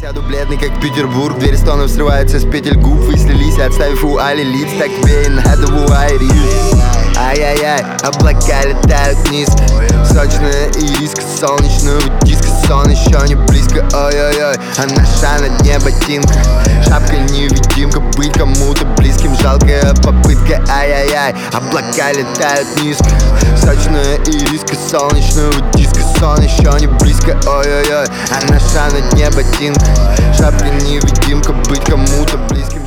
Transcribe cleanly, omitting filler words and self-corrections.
Сяду бледный, как Петербург. Двери стонов срываются с петель губ. Вы слились, отставив у Али лиц. Так веян, это айрис. Ай-яй-яй, облака летают низко. Сочная ириска, солнечного диска. Сон еще не близко, ой-ой-ой. А наша на дне ботинка. Шапка невидимка, быть кому-то близким. Жалкая попытка, ай-яй-яй. Облака летают низко. Сочная ириска, солнечного диска. Сон еще не близко, ой-ой-ой. А наша на дне ботинка. Шапка невидимка, быть кому-то близким.